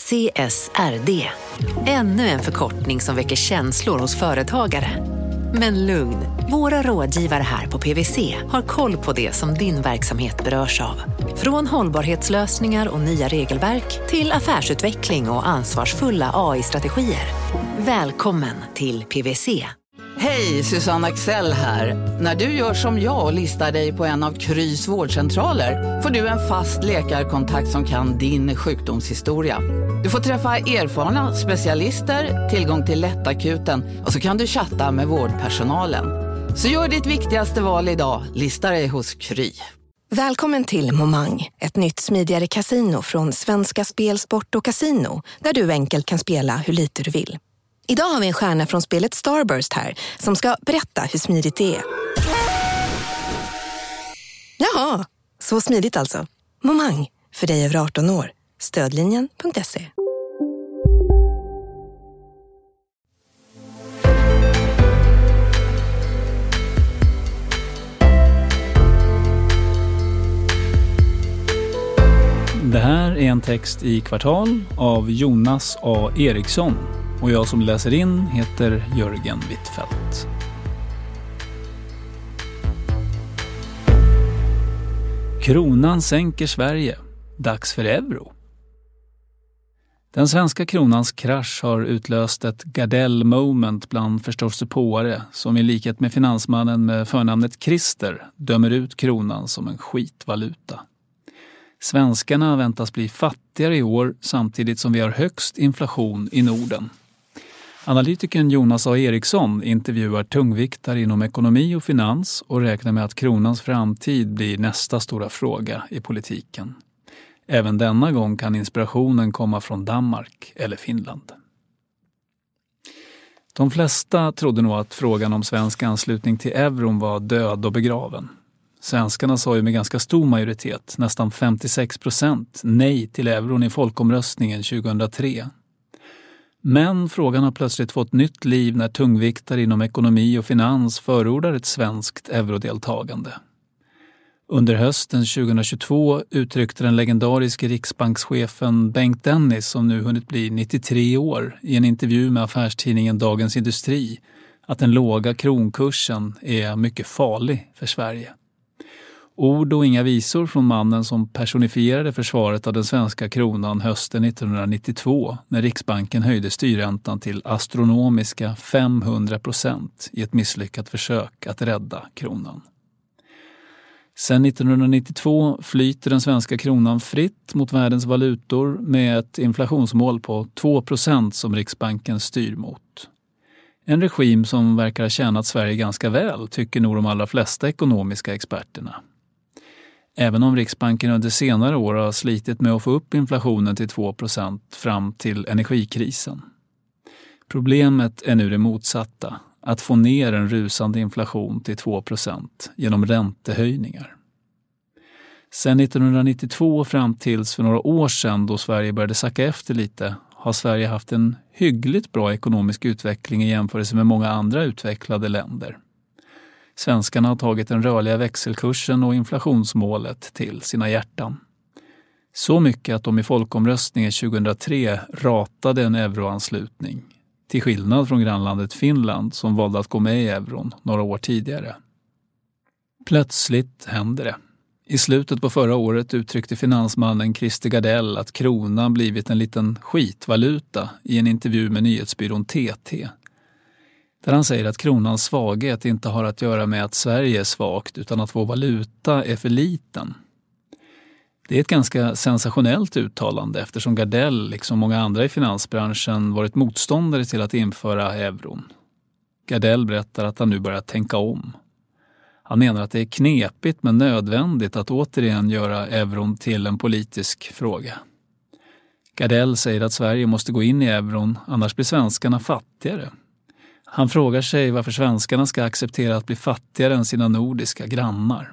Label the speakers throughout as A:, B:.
A: CSRD. Ännu en förkortning som väcker känslor hos företagare. Men lugn, våra rådgivare här på PwC har koll på det som din verksamhet berörs av. Från hållbarhetslösningar och nya regelverk till affärsutveckling och ansvarsfulla AI-strategier. Välkommen till PwC.
B: Hej, Susanne Axel här. När du gör som jag och listar dig på en av Krys vårdcentraler får du en fast läkarkontakt som kan din sjukdomshistoria. Du får träffa erfarna specialister, tillgång till lättakuten och så kan du chatta med vårdpersonalen. Så gör ditt viktigaste val idag, lista dig hos Kry.
C: Välkommen till Momang, ett nytt smidigare casino från Svenska Spel, Sport och Casino, där du enkelt kan spela hur lite du vill. Idag har vi en stjärna från spelet Starburst här som ska berätta hur smidigt det är. Jaha, så smidigt alltså. Momang, för dig över 18 år. Stödlinjen.se.
D: Det här är en text i Kvartal av Jonas A. Eriksson och jag som läser in heter Jörgen Wittfeldt. Kronan sänker Sverige. Dags för euro. Den svenska kronans krasch har utlöst ett Gardell-moment bland förståsigpåare som i likhet med finansmannen med förnamnet Christer dömer ut kronan som en skitvaluta. Svenskarna väntas bli fattigare i år samtidigt som vi har högst inflation i Norden. Analytikern Jonas A. Eriksson intervjuar tungviktare inom ekonomi och finans och räknar med att kronans framtid blir nästa stora fråga i politiken. Även denna gång kan inspirationen komma från Danmark eller Finland. De flesta trodde nog att frågan om svensk anslutning till euron var död och begraven. Svenskarna sa ju med ganska stor majoritet, nästan 56%, nej till euron i folkomröstningen 2003. Men frågan har plötsligt fått nytt liv när tungviktare inom ekonomi och finans förordar ett svenskt eurodeltagande. Under hösten 2022 uttryckte den legendariske riksbankschefen Bengt Dennis, som nu hunnit bli 93 år, i en intervju med affärstidningen Dagens Industri att den låga kronkursen är mycket farlig för Sverige. Ord och inga visor från mannen som personifierade försvaret av den svenska kronan hösten 1992 när Riksbanken höjde styrräntan till astronomiska 500% i ett misslyckat försök att rädda kronan. Sedan 1992 flyter den svenska kronan fritt mot världens valutor med ett inflationsmål på 2% som Riksbanken styr mot. En regim som verkar ha tjänat Sverige ganska väl, tycker nog de allra flesta ekonomiska experterna. Även om Riksbanken under senare år har slitit med att få upp inflationen till 2% fram till energikrisen. Problemet är nu det motsatta, att få ner en rusande inflation till 2% genom räntehöjningar. Sedan 1992 fram tills för några år sedan då Sverige började sacka efter lite har Sverige haft en hyggligt bra ekonomisk utveckling i jämförelse med många andra utvecklade länder. Svenskarna har tagit den rörliga växelkursen och inflationsmålet till sina hjärtan. Så mycket att de i folkomröstningen 2003 ratade en euroanslutning, till skillnad från grannlandet Finland som valde att gå med i euron några år tidigare. Plötsligt händer det. I slutet på förra året uttryckte finansmannen Christer Gardell att kronan blivit en liten skitvaluta i en intervju med nyhetsbyrån TT. Där han säger att kronans svaghet inte har att göra med att Sverige är svagt utan att vår valuta är för liten. Det är ett ganska sensationellt uttalande eftersom Gardell, liksom många andra i finansbranschen, varit motståndare till att införa euron. Gardell berättar att han nu börjar tänka om. Han menar att det är knepigt men nödvändigt att återigen göra euron till en politisk fråga. Gardell säger att Sverige måste gå in i euron, annars blir svenskarna fattigare. Han frågar sig varför svenskarna ska acceptera att bli fattigare än sina nordiska grannar.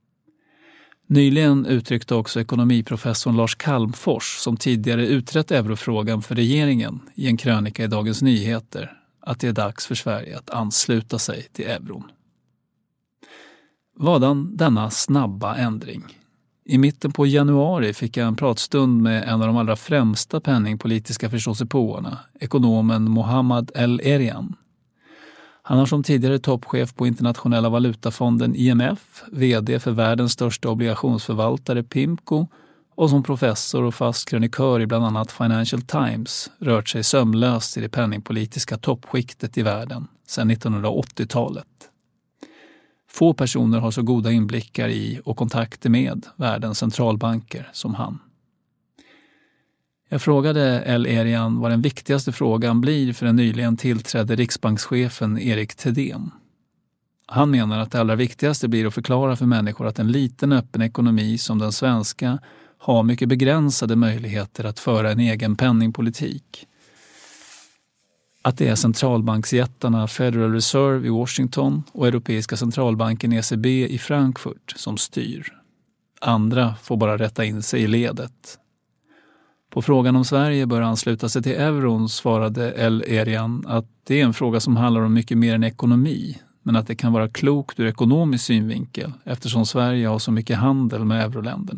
D: Nyligen uttryckte också ekonomiprofessorn Lars Calmfors, som tidigare utrett eurofrågan för regeringen i en krönika i Dagens Nyheter, att det är dags för Sverige att ansluta sig till euron. Vadan denna snabba ändring? I mitten på januari fick jag en pratstund med en av de allra främsta penningpolitiska förståsigpåarna, ekonomen Mohammad El-Erian. Han har som tidigare toppchef på Internationella valutafonden IMF, vd för världens största obligationsförvaltare PIMCO och som professor och fast krönikör i bland annat Financial Times rört sig sömlöst i det penningpolitiska toppskiktet i världen sedan 1980-talet. Få personer har så goda inblickar i och kontakter med världens centralbanker som han. Jag frågade El-Erian vad den viktigaste frågan blir för den nyligen tillträdde riksbankschefen Erik Thedéen. Han menar att det allra viktigaste blir att förklara för människor att en liten öppen ekonomi som den svenska har mycket begränsade möjligheter att föra en egen penningpolitik. Att det är centralbanksjättarna Federal Reserve i Washington och Europeiska centralbanken ECB i Frankfurt som styr. Andra får bara rätta in sig i ledet. På frågan om Sverige bör ansluta sig till euron svarade El-Erian att det är en fråga som handlar om mycket mer än ekonomi, men att det kan vara klokt ur ekonomisk synvinkel eftersom Sverige har så mycket handel med euroländerna.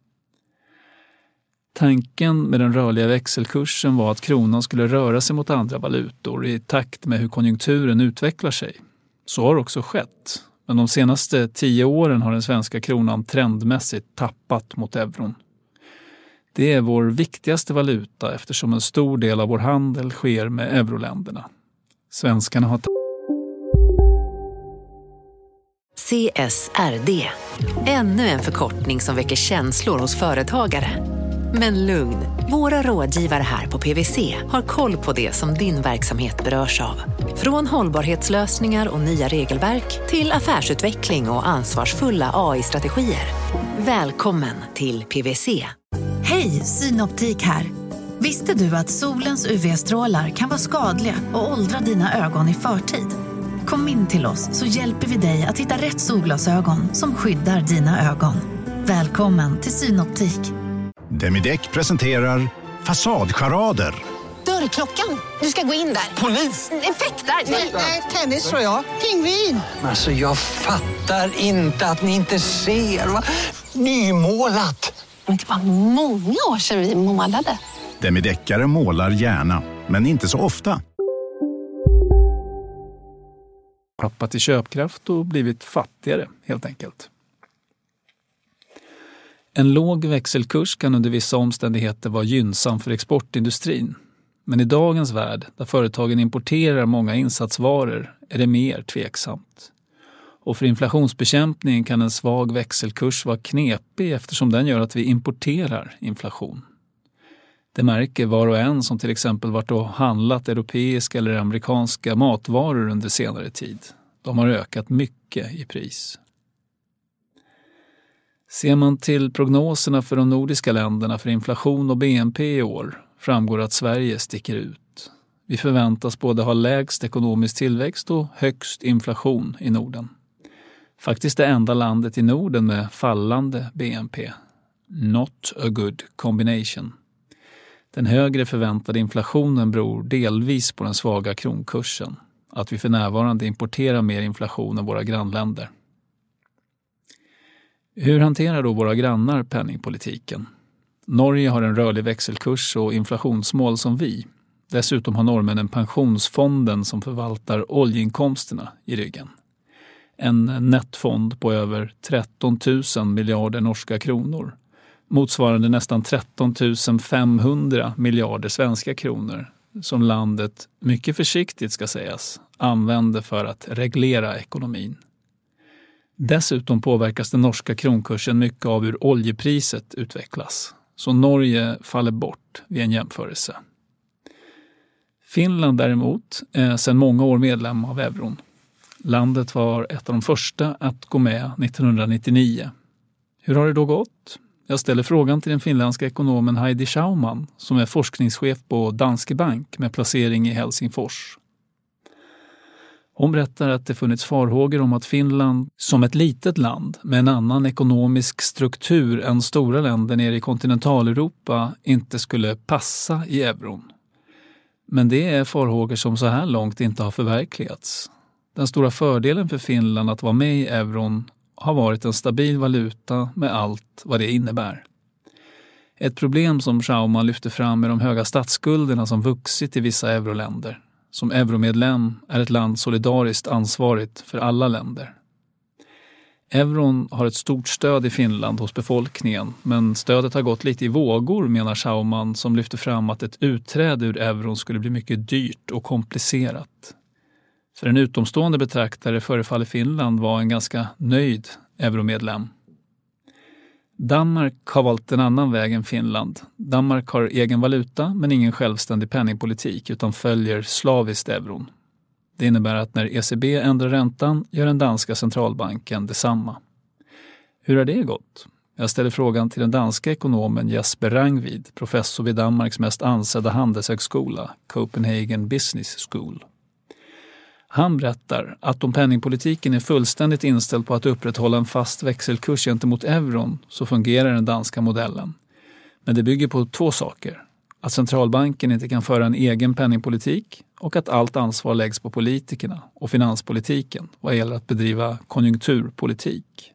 D: Tanken med den rörliga växelkursen var att kronan skulle röra sig mot andra valutor i takt med hur konjunkturen utvecklar sig. Så har också skett, men de senaste 10 åren har den svenska kronan trendmässigt tappat mot euron. Det är vår viktigaste valuta eftersom en stor del av vår handel sker med euroländerna. Svenskarna har
A: CSRD. Ännu en förkortning som väcker känslor hos företagare. Men lugn, våra rådgivare här på PwC har koll på det som din verksamhet berörs av. Från hållbarhetslösningar och nya regelverk till affärsutveckling och ansvarsfulla AI-strategier. Välkommen till PwC.
E: Hej, Synoptik här. Visste du att solens UV-strålar kan vara skadliga och åldra dina ögon i förtid? Kom in till oss så hjälper vi dig att hitta rätt solglasögon som skyddar dina ögon. Välkommen till Synoptik.
F: Demideck presenterar Fasadcharader.
G: Dörrklockan. Du ska gå in där.
H: Polis?
G: Effektar?
H: Nej, tennis tror jag. Pingvin.
I: Alltså jag fattar inte att ni inte ser. Nymålat.
G: Men det var många år sedan vi målade.
F: Demideckare målar gärna, men inte så ofta.
D: tappat i köpkraft och blivit fattigare helt enkelt. En låg växelkurs kan under vissa omständigheter vara gynnsam för exportindustrin. Men i dagens värld, där företagen importerar många insatsvaror, är det mer tveksamt. Och för inflationsbekämpning kan en svag växelkurs vara knepig eftersom den gör att vi importerar inflation. Det märker var och en som till exempel varit och handlat europeiska eller amerikanska matvaror under senare tid. De har ökat mycket i pris. Ser man till prognoserna för de nordiska länderna för inflation och BNP i år framgår att Sverige sticker ut. Vi förväntas både ha lägst ekonomisk tillväxt och högst inflation i Norden. Faktiskt det enda landet i Norden med fallande BNP. Not a good combination. Den högre förväntade inflationen beror delvis på den svaga kronkursen. Att vi för närvarande importerar mer inflation än våra grannländer. Hur hanterar då våra grannar penningpolitiken? Norge har en rörlig växelkurs och inflationsmål som vi. Dessutom har norrmännen pensionsfonden som förvaltar oljeinkomsterna i ryggen. En nettfond på över 13 000 miljarder norska kronor. Motsvarande nästan 13 500 miljarder svenska kronor som landet, mycket försiktigt ska sägas, använder för att reglera ekonomin. Dessutom påverkas den norska kronkursen mycket av hur oljepriset utvecklas. Så Norge faller bort vid en jämförelse. Finland däremot är sedan många år medlem av euron. Landet var ett av de första att gå med 1999. Hur har det då gått? Jag ställer frågan till den finländska ekonomen Heidi Schauman som är forskningschef på Danske Bank med placering i Helsingfors. Hon berättar att det funnits farhågor om att Finland som ett litet land med en annan ekonomisk struktur än stora länder nere i kontinentaleuropa inte skulle passa i euron. Men det är farhågor som så här långt inte har förverkligats. Den stora fördelen för Finland att vara med i euron har varit en stabil valuta med allt vad det innebär. Ett problem som Schauman lyfter fram är de höga statsskulderna som vuxit i vissa euroländer. Som euromedlem är ett land solidariskt ansvarigt för alla länder. Euron har ett stort stöd i Finland hos befolkningen, men stödet har gått lite i vågor, menar Schauman, som lyfter fram att ett utträde ur euron skulle bli mycket dyrt och komplicerat. För en utomstående betraktare förefaller Finland vara en ganska nöjd euromedlem. Danmark har valt en annan väg än Finland. Danmark har egen valuta men ingen självständig penningpolitik utan följer slaviskt euron. Det innebär att när ECB ändrar räntan gör den danska centralbanken detsamma. Hur har det gått? Jag ställer frågan till den danska ekonomen Jesper Rangvid, professor vid Danmarks mest ansedda handelshögskola, Copenhagen Business School. Han berättar att om penningpolitiken är fullständigt inställd på att upprätthålla en fast växelkurs gentemot euron så fungerar den danska modellen. Men det bygger på 2 saker. Att centralbanken inte kan föra en egen penningpolitik och att allt ansvar läggs på politikerna och finanspolitiken vad gäller att bedriva konjunkturpolitik.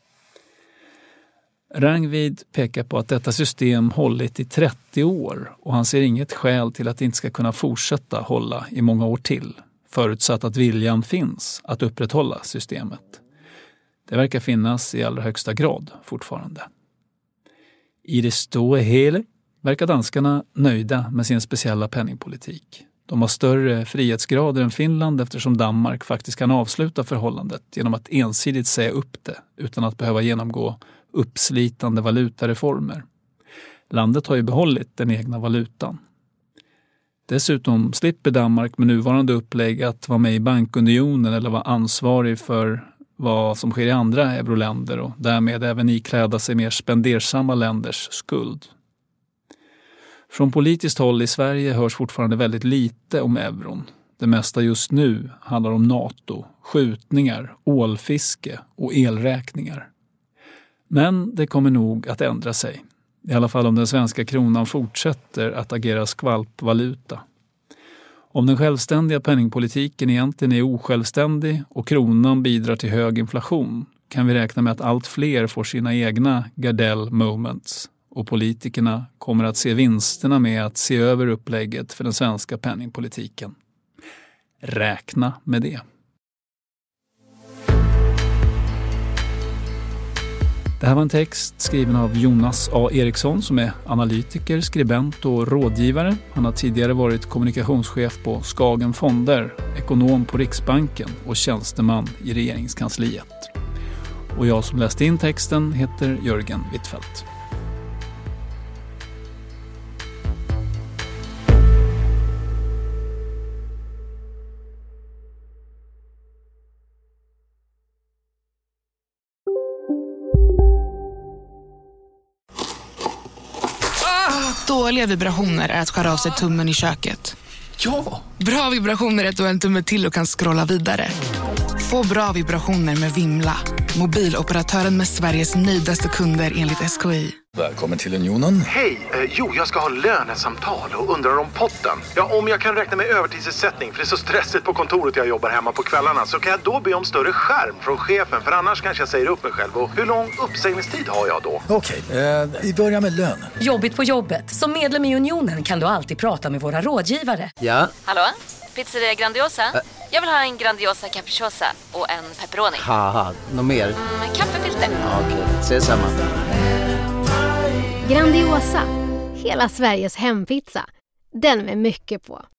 D: Rangvid pekar på att detta system hållit i 30 år och han ser inget skäl till att det inte ska kunna fortsätta hålla i många år till, förutsatt att viljan finns att upprätthålla systemet. Det verkar finnas i allra högsta grad fortfarande. I det stora hela verkar danskarna nöjda med sin speciella penningpolitik. De har större frihetsgrader än Finland eftersom Danmark faktiskt kan avsluta förhållandet genom att ensidigt säga upp det utan att behöva genomgå uppslitande valutareformer. Landet har ju behållit den egna valutan. Dessutom slipper Danmark med nuvarande upplägg att vara med i bankunionen eller vara ansvarig för vad som sker i andra euroländer och därmed även ikläda sig mer spendersamma länders skuld. Från politiskt håll i Sverige hörs fortfarande väldigt lite om euron. Det mesta just nu handlar om NATO, skjutningar, ålfiske och elräkningar. Men det kommer nog att ändra sig. I alla fall om den svenska kronan fortsätter att agera skvalpvaluta. Om den självständiga penningpolitiken egentligen är osjälvständig och kronan bidrar till hög inflation kan vi räkna med att allt fler får sina egna Gardell moments och politikerna kommer att se vinsterna med att se över upplägget för den svenska penningpolitiken. Räkna med det. Det här var en text skriven av Jonas A. Eriksson som är analytiker, skribent och rådgivare. Han har tidigare varit kommunikationschef på Skagen Fonder, ekonom på Riksbanken och tjänsteman i regeringskansliet. Och jag som läste in texten heter Jörgen Wittfeldt.
J: Dåliga vibrationer är att skära av sig tummen i köket.
I: Ja!
J: Bra vibrationer är att du har en tumme till och kan scrolla vidare. Få bra vibrationer med Vimla. Mobiloperatören med Sveriges nöjdaste kunder enligt SKI.
K: Välkommen till Unionen.
L: Hej, jag ska ha lönesamtal och undrar om potten. Ja, om jag kan räkna med övertidsersättning för det är så stressigt på kontoret jag jobbar hemma på kvällarna så kan jag då be om större skärm från chefen för annars kanske jag säger upp mig själv. Och hur lång uppsägningstid har jag då?
K: Okej, vi börjar med lön.
M: Jobbigt på jobbet. Som medlem i Unionen kan du alltid prata med våra rådgivare.
N: Ja? Hallå? Pizzeria Grandiosa? Jag vill ha en Grandiosa capriciosa och en pepperoni.
O: Haha, något mer?
N: Kaffefilter.
O: Ja, okej, ses samma.
P: Grandiosa, hela Sveriges hempizza. Den med mycket på.